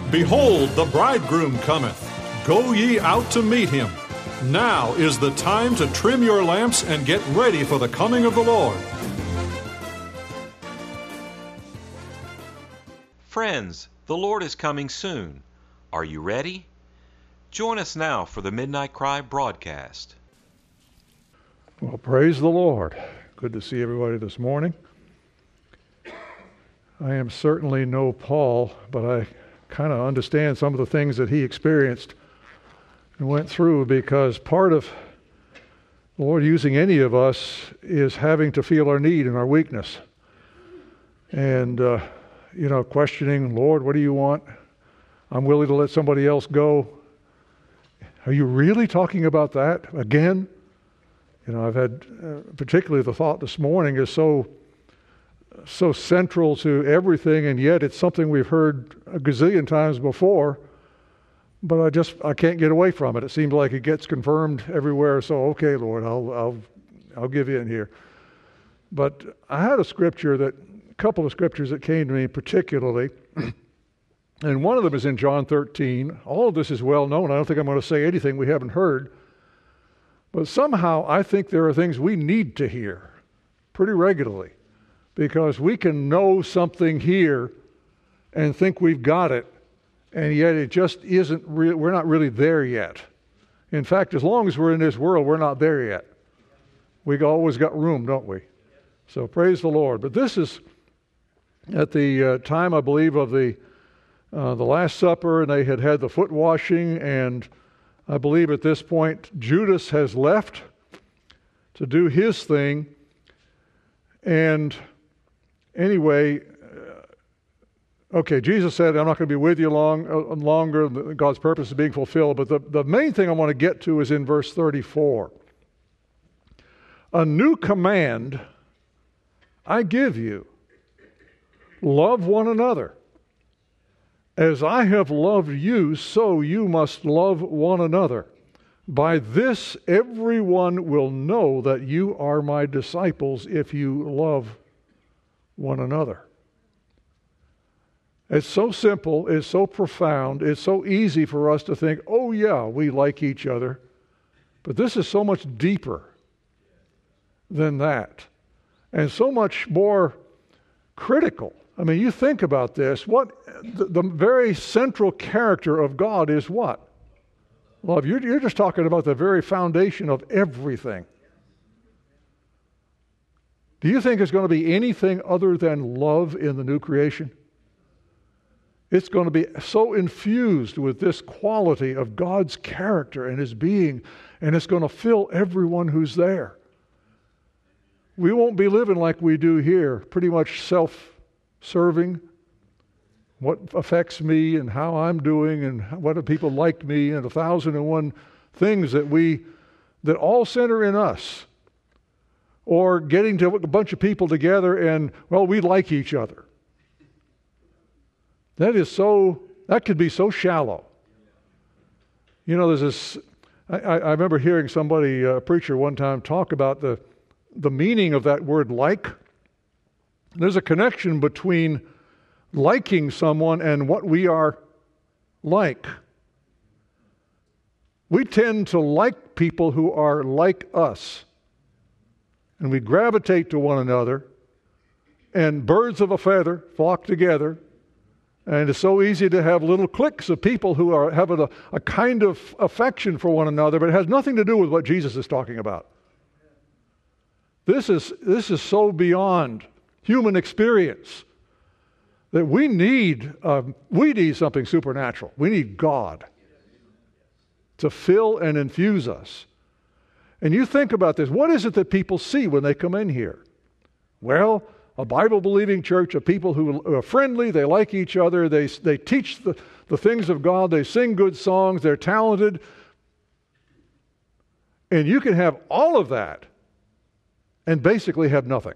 Behold, the bridegroom cometh. Go ye out to meet him. Now is the time to trim your lamps and get ready for the coming of the Lord. Friends, the Lord is coming soon. Are you ready? Join us now for the Midnight Cry broadcast. Well, praise the Lord. Good to see everybody this morning. I am certainly no Paul, but I kind of understand some of the things that he experienced and went through, because part of the Lord using any of us is having to feel our need and our weakness. And, questioning, Lord, what do you want? I'm willing to let somebody else go. Are you really talking about that again? I've had, particularly the thought this morning is so central to everything, and yet it's something we've heard a gazillion times before, but I can't get away from it. It seems like it gets confirmed everywhere, so okay, Lord, I'll give in here. But I had a couple of scriptures that came to me particularly, and one of them is in John 13. All of this is well known. I don't think I'm going to say anything we haven't heard. But somehow I think there are things we need to hear pretty regularly, because we can know something here and think we've got it, and yet it just isn't we're not really there yet. In fact, as long as we're in this world, we're not there yet. We always got room, don't we? So praise the Lord. But this is at the time, I believe, of the Last Supper, and they had the foot washing, and I believe at this point Judas has left to do his thing. And anyway, Jesus said, I'm not going to be with you longer. God's purpose is being fulfilled. But the main thing I want to get to is in verse 34. A new command I give you. Love one another. As I have loved you, so you must love one another. By this, everyone will know that you are my disciples if you love one another. It's so simple, it's so profound, it's so easy for us to think, oh yeah, we like each other. But this is so much deeper than that, and so much more critical. I mean, you think about this. The very central character of God is what? Love. You're just talking about the very foundation of everything. Do you think there's going to be anything other than love in the new creation? It's going to be so infused with this quality of God's character and His being, and it's going to fill everyone who's there. We won't be living like we do here, pretty much self-serving, what affects me and how I'm doing and what do people like me, and 1,001 things that all center in us. Or getting to a bunch of people together and, well, we like each other. That could be so shallow. There's this, I remember hearing somebody, a preacher one time, talk about the meaning of that word like. There's a connection between liking someone and what we are like. We tend to like people who are like us. And we gravitate to one another, and birds of a feather flock together. And it's so easy to have little cliques of people who are having a kind of affection for one another, but it has nothing to do with what Jesus is talking about. This is so beyond human experience that we need something supernatural. We need God to fill and infuse us. And you think about this. What is it that people see when they come in here? Well, a Bible-believing church of people who are friendly, they like each other, they teach the things of God, they sing good songs, they're talented. And you can have all of that and basically have nothing.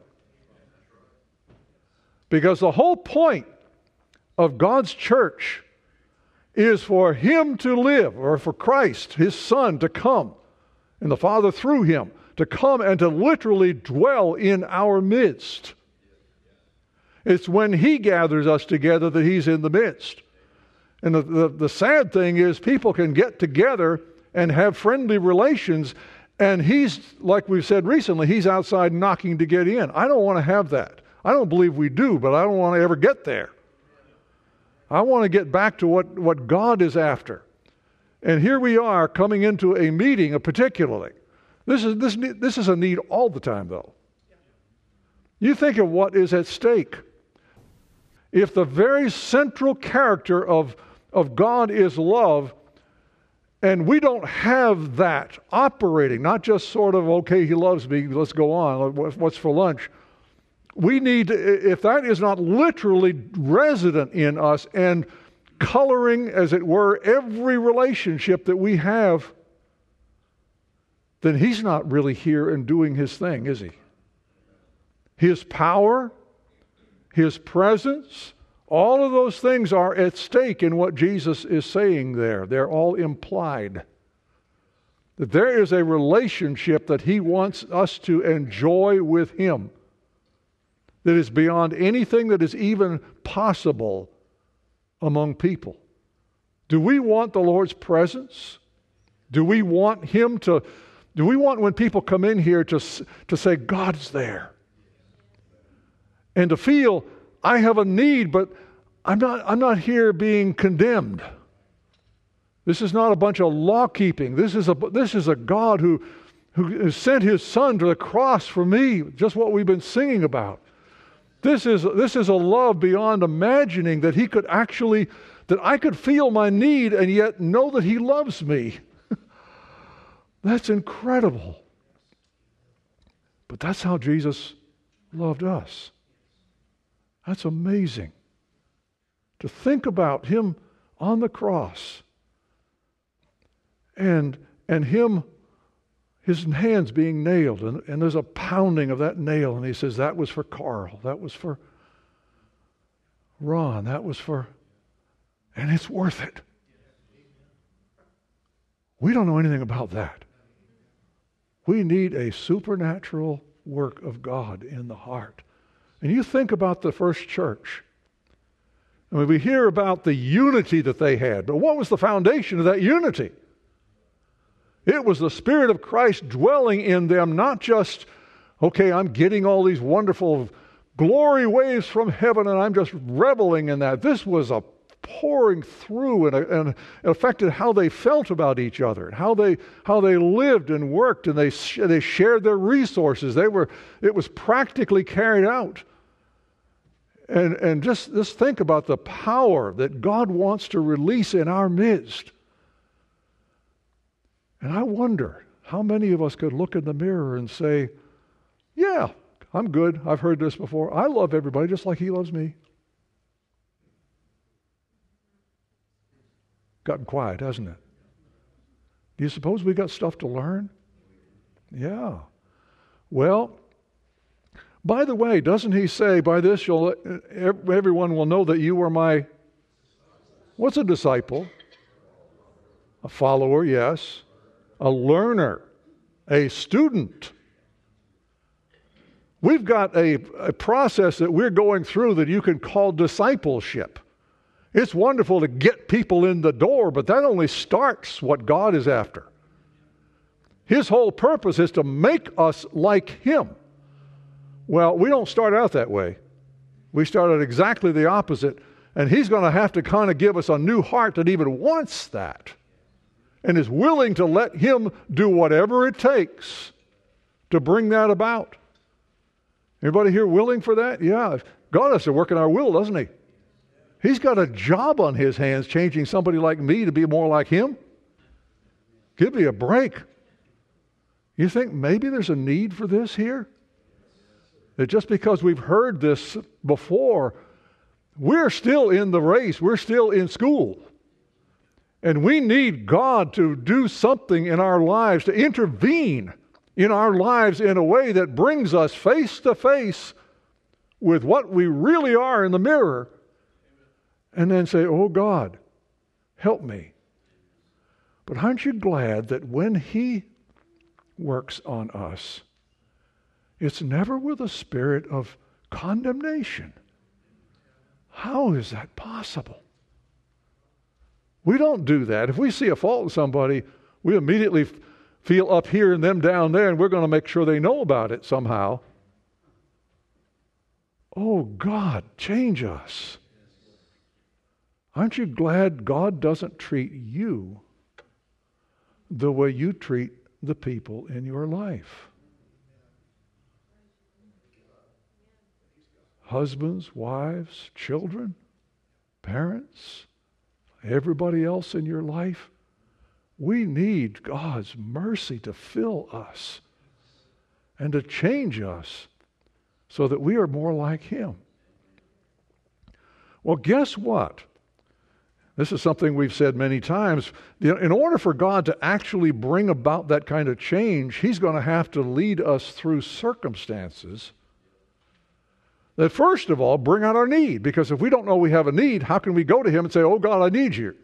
Because the whole point of God's church is for Him to live, or for Christ, His Son, to come, and the Father through Him, to come and to literally dwell in our midst. It's when He gathers us together that He's in the midst. And the sad thing is people can get together and have friendly relations, and he's, like we've said recently, he's outside knocking to get in. I don't want to have that. I don't believe we do, but I don't want to ever get there. I want to get back to what God is after. And here we are coming into a meeting particularly. This is a need all the time, though. You think of what is at stake. If the very central character of God is love, and we don't have that operating, not just sort of, okay, he loves me, let's go on, what's for lunch? We need to, if that is not literally resident in us and coloring, as it were, every relationship that we have, then he's not really here and doing his thing, is he? His power, his presence, all of those things are at stake in what Jesus is saying there. They're all implied. That there is a relationship that he wants us to enjoy with him that is beyond anything that is even possible among people. Do we want the Lord's presence? Do we want when people come in here to say, God's there? And to feel, I have a need, but I'm not here being condemned. This is not a bunch of law keeping. This is a God who sent his Son to the cross for me, just what we've been singing about. This is a love beyond imagining that he could actually, that I could feel my need and yet know that he loves me. That's incredible. But that's how Jesus loved us. That's amazing. To think about him on the cross and him, his hands being nailed, and there's a pounding of that nail, and he says, that was for Carl, that was for Ron, that was for, and it's worth it. We don't know anything about that. We need a supernatural work of God in the heart. And you think about the first church. I mean, we hear about the unity that they had, but what was the foundation of that unity? It was the Spirit of Christ dwelling in them, not just, okay, I'm getting all these wonderful glory waves from heaven and I'm just reveling in that. This was a pouring through and it affected how they felt about each other, and how they lived and worked, and they shared their resources. It was practically carried out. And just think about the power that God wants to release in our midst. And I wonder how many of us could look in the mirror and say, yeah, I'm good. I've heard this before. I love everybody just like he loves me. Gotten quiet, hasn't it? Do you suppose we got stuff to learn? Yeah. Well, by the way, doesn't he say, by this everyone will know that you are my, what's a disciple? A follower, yes. A learner, a student. We've got a process that we're going through that you can call discipleship. It's wonderful to get people in the door, but that only starts what God is after. His whole purpose is to make us like him. Well, we don't start out that way. We start out exactly the opposite, and he's going to have to kind of give us a new heart that even wants that and is willing to let him do whatever it takes to bring that about. Everybody here willing for that? Yeah. God has to work in our will, doesn't he? He's got a job on his hands changing somebody like me to be more like him. Give me a break. You think maybe there's a need for this here? That just because we've heard this before, we're still in the race. We're still in school. And we need God to do something in our lives, to intervene in our lives in a way that brings us face to face with what we really are in the mirror. And then say, oh God, help me. But aren't you glad that when he works on us, it's never with a spirit of condemnation? How is that possible? We don't do that. If we see a fault in somebody, we immediately feel up here and them down there, and we're going to make sure they know about it somehow. Oh, God, change us. Aren't you glad God doesn't treat you the way you treat the people in your life? Husbands, wives, children, parents, everybody else in your life. We need God's mercy to fill us and to change us so that we are more like Him. Well, guess what? This is something we've said many times. In order for God to actually bring about that kind of change, He's going to have to lead us through circumstances that, first of all, bring out our need. Because if we don't know we have a need, how can we go to Him and say, oh, God, I need you?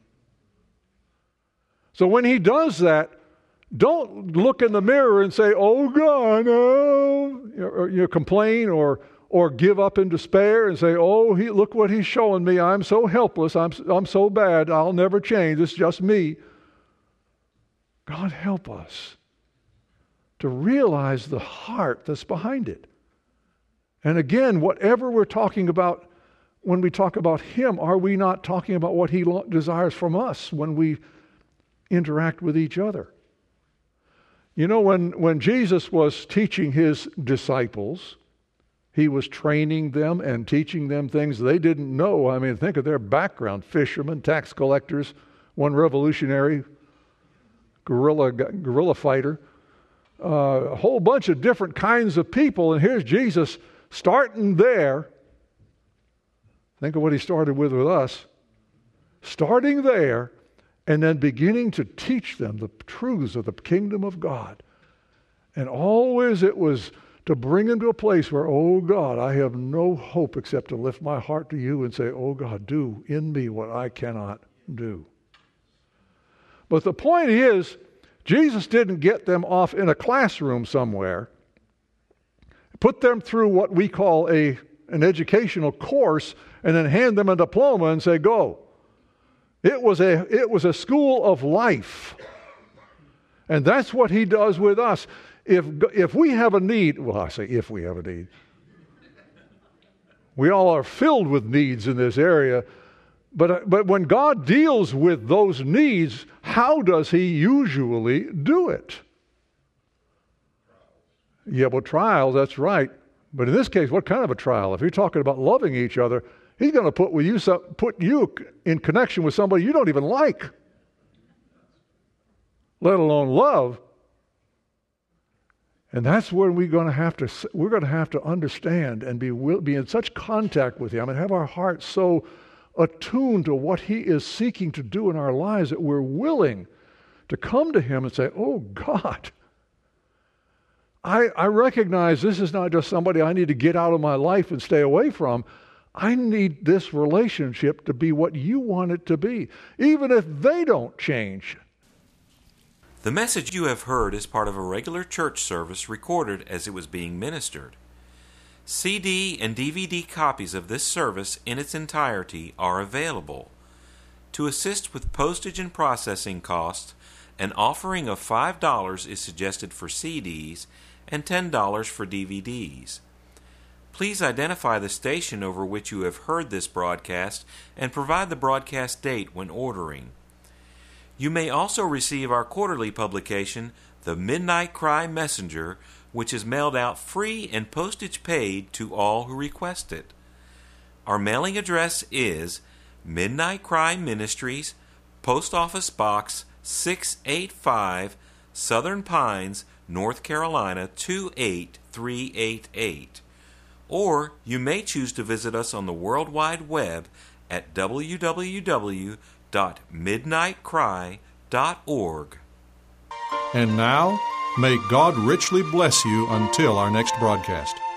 So when He does that, don't look in the mirror and say, oh, God, no. Or complain or give up in despair and say, oh, look what He's showing me. I'm so helpless. I'm so bad. I'll never change. It's just me. God, help us to realize the heart that's behind it. And again, whatever we're talking about, when we talk about Him, are we not talking about what He desires from us when we interact with each other? You know, when Jesus was teaching His disciples, He was training them and teaching them things they didn't know. I mean, think of their background. Fishermen, tax collectors, one revolutionary, guerrilla fighter, a whole bunch of different kinds of people. And here's Jesus starting there. Think of what He started with us. Starting there and then beginning to teach them the truths of the kingdom of God. And always it was to bring them to a place where, oh God, I have no hope except to lift my heart to You and say, oh God, do in me what I cannot do. But the point is, Jesus didn't get them off in a classroom somewhere, put them through what we call an educational course, and then hand them a diploma and say, go. It was a school of life. And that's what He does with us. If we have a need, well, I say if we have a need. We all are filled with needs in this area. But when God deals with those needs, how does He usually do it? Yeah, well, trials, that's right. But in this case, what kind of a trial? If you're talking about loving each other, He's going to put you in connection with somebody you don't even like, let alone love. And that's where we're going to have to understand and be in such contact with Him and have our hearts so attuned to what He is seeking to do in our lives that we're willing to come to Him and say, oh God, I recognize this is not just somebody I need to get out of my life and stay away from. I need this relationship to be what You want it to be, even if they don't change. The message you have heard is part of a regular church service recorded as it was being ministered. CD and DVD copies of this service in its entirety are available. To assist with postage and processing costs, an offering of $5 is suggested for CDs and $10 for DVDs. Please identify the station over which you have heard this broadcast and provide the broadcast date when ordering. You may also receive our quarterly publication, The Midnight Cry Messenger, which is mailed out free and postage paid to all who request it. Our mailing address is Midnight Cry Ministries, Post Office Box 685, Southern Pines, North Carolina 28388. Or you may choose to visit us on the World Wide Web at www.midnightcry.org. And now, may God richly bless you until our next broadcast.